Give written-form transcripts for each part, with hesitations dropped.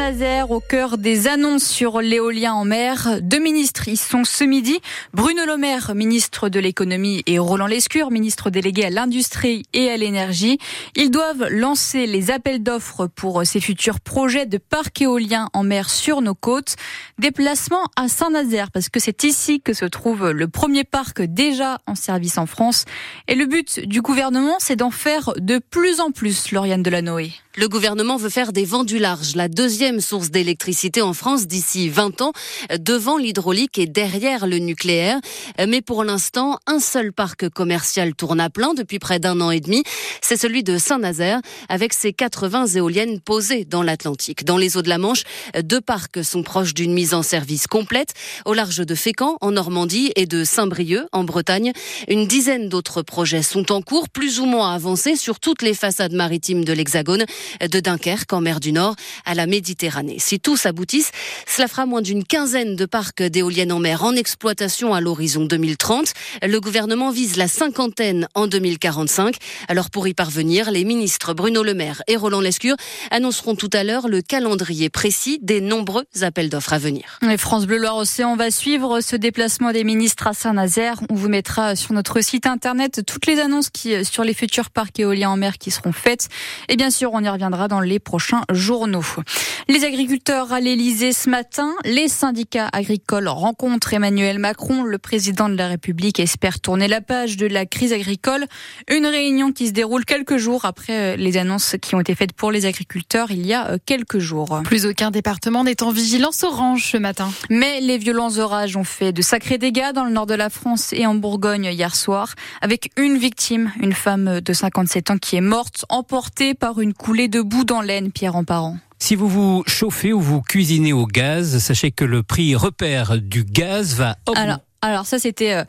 Saint-Nazaire, au cœur des annonces sur l'éolien en mer. 2 ministres y sont ce midi. Bruno Le Maire, ministre de l'économie, et Roland Lescure, ministre délégué à l'industrie et à l'énergie. Ils doivent lancer les appels d'offres pour ces futurs projets de parcs éoliens en mer sur nos côtes. Déplacement à Saint-Nazaire, parce que c'est ici que se trouve le premier parc déjà en service en France. Et le but du gouvernement, c'est d'en faire de plus en plus, Lauriane Delanoë. Le gouvernement veut faire des vents du large, la deuxième source d'électricité en France d'ici 20 ans, devant l'hydraulique et derrière le nucléaire. Mais pour l'instant, un seul parc commercial tourne à plein depuis près d'1 an et demi. C'est celui de Saint-Nazaire, avec ses 80 éoliennes posées dans l'Atlantique. Dans les eaux de la Manche, 2 parcs sont proches d'une mise en service complète. Au large de Fécamp, en Normandie, et de Saint-Brieuc, en Bretagne. Une dizaine d'autres projets sont en cours, plus ou moins avancés sur toutes les façades maritimes de l'Hexagone, de Dunkerque en mer du Nord à la Méditerranée. Si tous aboutissent, cela fera moins d'une quinzaine de parcs d'éoliennes en mer en exploitation à l'horizon 2030. Le gouvernement vise la 50aine en 2045. Alors pour y parvenir, les ministres Bruno Le Maire et Roland Lescure annonceront tout à l'heure le calendrier précis des nombreux appels d'offres à venir. Et France Bleu Loire-Océan va suivre ce déplacement des ministres à Saint-Nazaire. On vous mettra sur notre site internet toutes les annonces sur les futurs parcs éoliens en mer qui seront faites. Et bien sûr, on y reviendra dans les prochains journaux. Les agriculteurs à l'Elysée ce matin, les syndicats agricoles rencontrent Emmanuel Macron. Le président de la République espère tourner la page de la crise agricole. Une réunion qui se déroule quelques jours après les annonces qui ont été faites pour les agriculteurs il y a quelques jours. Plus aucun département n'est en vigilance orange ce matin. Mais les violents orages ont fait de sacrés dégâts dans le nord de la France et en Bourgogne hier soir, avec une victime, une femme de 57 ans qui est morte, emportée par une coulée de boue dans l'Aisne, Pierre Emparent. Si vous vous chauffez ou vous cuisinez au gaz, sachez que le prix repère du gaz va augmenter. Alors ça c'était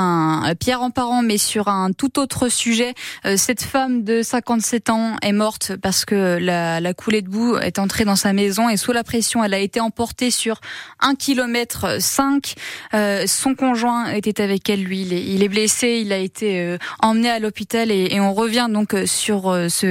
un Pierre Emparent, mais sur un tout autre sujet. Cette femme de 57 ans est morte parce que la coulée de boue est entrée dans sa maison et sous la pression elle a été emportée sur 1,5 km. Son conjoint était avec elle, lui il est blessé, il a été emmené à l'hôpital et on revient donc sur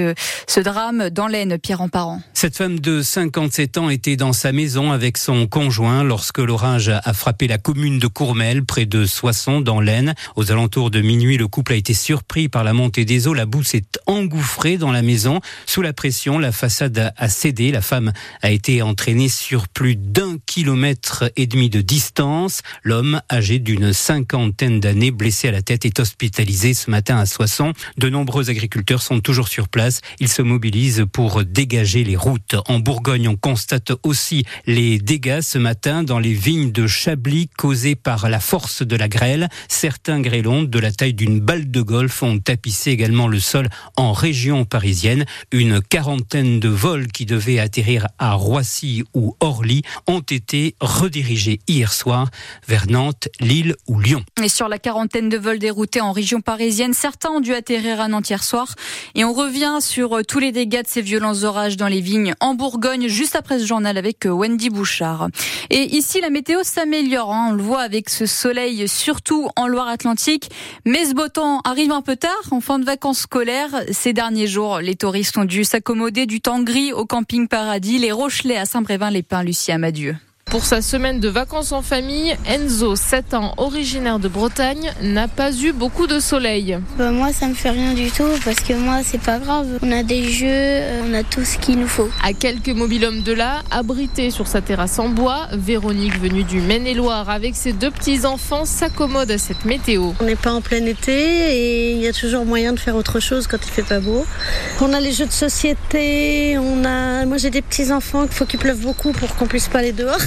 ce drame dans l'Aisne, Pierre Emparent. Cette femme de 57 ans était dans sa maison avec son conjoint lorsque l'orage a frappé la commune de Courmel, près de Soissons, dans l'Aisne. Aux alentours de minuit, le couple a été surpris par la montée des eaux. La boue s'est engouffrée dans la maison. Sous la pression, la façade a cédé. La femme a été entraînée sur plus d'1,5 km de distance. L'homme, âgé d'une 50aine d'années, blessé à la tête, est hospitalisé ce matin à Soissons. De nombreux agriculteurs sont toujours sur place. Ils se mobilisent pour dégager les routes. En Bourgogne, on constate aussi les dégâts ce matin dans les vignes de Chablis causés par la force de la grêle. Certains grêlons de la taille d'une balle de golf ont tapissé également le sol en région parisienne. Une 40aine de vols qui devaient atterrir à Roissy ou Orly ont été redirigés hier soir vers Nantes, Lille ou Lyon. Et sur la 40aine de vols déroutés en région parisienne, certains ont dû atterrir à Nantes hier soir. Et on revient sur tous les dégâts de ces violents orages dans les vignes en Bourgogne, juste après ce journal avec Wendy Bouchard. Et ici, la météo s'améliore, on le voit avec ce soleil, surtout en Loire-Atlantique. Mais ce beau temps arrive un peu tard, en fin de vacances scolaires. Ces derniers jours, les touristes ont dû s'accommoder du temps gris au camping Paradis, les Rochelais à Saint-Brévin-les-Pins. Lucie Madieu. Pour sa semaine de vacances en famille, Enzo, 7 ans, originaire de Bretagne, n'a pas eu beaucoup de soleil. Moi, ça me fait rien du tout parce que moi, c'est pas grave. On a des jeux, on a tout ce qu'il nous faut. À quelques mobil-hommes de là, abrité sur sa terrasse en bois, Véronique, venue du Maine-et-Loire avec ses 2 petits-enfants, s'accommode à cette météo. On n'est pas en plein été et il y a toujours moyen de faire autre chose quand il fait pas beau. On a les jeux de société, moi j'ai des petits-enfants, il faut qu'il pleuve beaucoup pour qu'on puisse pas aller dehors.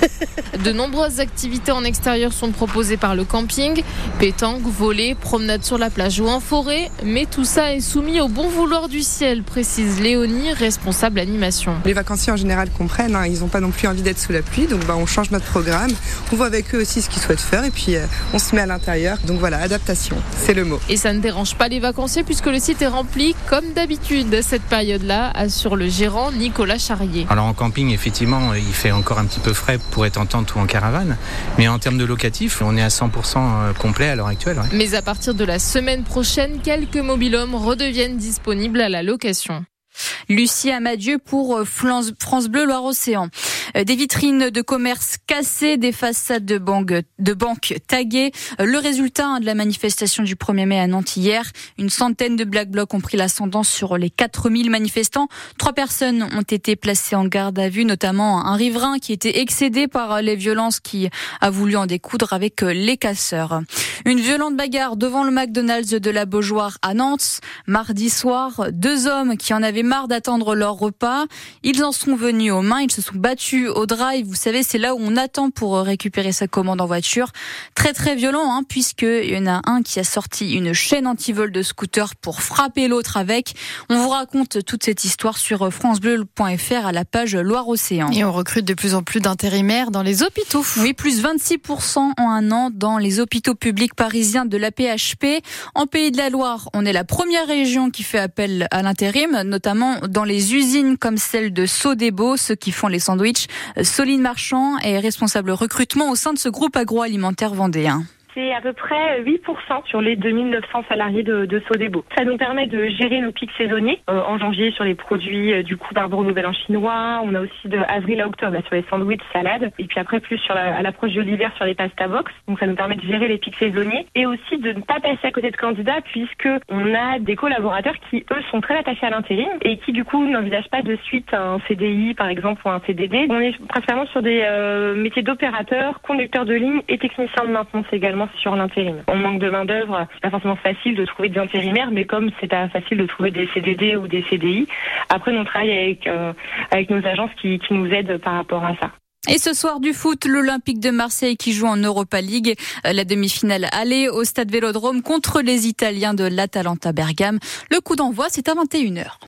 De nombreuses activités en extérieur sont proposées par le camping, pétanque, volley, promenade sur la plage ou en forêt, mais tout ça est soumis au bon vouloir du ciel, précise Léonie, responsable animation. Les vacanciers en général comprennent, ils n'ont pas non plus envie d'être sous la pluie, donc on change notre programme, on voit avec eux aussi ce qu'ils souhaitent faire et puis on se met à l'intérieur, donc voilà, adaptation, c'est le mot. Et ça ne dérange pas les vacanciers puisque le site est rempli comme d'habitude à cette période-là, assure le gérant Nicolas Charrier. Alors en camping, effectivement, il fait encore un petit peu frais pour être en tente ou en caravane, mais en termes de locatif, on est à 100% complet à l'heure actuelle. Ouais. Mais à partir de la semaine prochaine, quelques mobil-hommes redeviennent disponibles à la location. Lucie Amadieu pour France Bleu Loire-Océan. Des vitrines de commerce cassées, des façades de banques taguées. Le résultat de la manifestation du 1er mai à Nantes hier. Une centaine de Black Blocs ont pris l'ascendant sur les 4000 manifestants. 3 personnes ont été placées en garde à vue, notamment un riverain qui était excédé par les violences qui a voulu en découdre avec les casseurs. Une violente bagarre devant le McDonald's de la Beaujoire à Nantes. Mardi soir, 2 hommes qui en avaient marre d'attendre leur repas. Ils en sont venus aux mains, ils se sont battus au drive. Vous savez, c'est là où on attend pour récupérer sa commande en voiture. Très très violent, puisqu'il y en a un qui a sorti une chaîne anti-vol de scooter pour frapper l'autre avec. On vous raconte toute cette histoire sur francebleu.fr à la page Loire-Océan. Et on recrute de plus en plus d'intérimaires dans les hôpitaux. Oui, plus 26% en un an dans les hôpitaux publics parisiens de l'AP-HP. En Pays de la Loire, on est la première région qui fait appel à l'intérim, notamment dans les usines comme celle de Sodebo, ceux qui font les sandwichs. Soline Marchand est responsable recrutement au sein de ce groupe agroalimentaire vendéen. C'est à peu près 8% sur les 2900 salariés de Sodebo. Ça nous permet de gérer nos pics saisonniers. En janvier, sur les produits du coup d'arbre au nouvel an chinois. On a aussi de avril à octobre sur les sandwichs, salades. Et puis après, plus à l'approche de l'hiver sur les pasta box. Donc ça nous permet de gérer les pics saisonniers. Et aussi de ne pas passer à côté de candidats puisque on a des collaborateurs qui, eux, sont très attachés à l'intérim et qui, du coup, n'envisagent pas de suite un CDI, par exemple, ou un CDD. On est principalement sur des métiers d'opérateurs, conducteurs de ligne et techniciens de maintenance également sur l'intérim. On manque de main d'œuvre, c'est pas forcément facile de trouver des intérimaires, mais comme c'est pas facile de trouver des CDD ou des CDI, après on travaille avec nos agences qui nous aident par rapport à ça. Et ce soir du foot, l'Olympique de Marseille qui joue en Europa League, la demi-finale aller au stade Vélodrome contre les Italiens de l'Atalanta Bergame. Le coup d'envoi, c'est à 21h.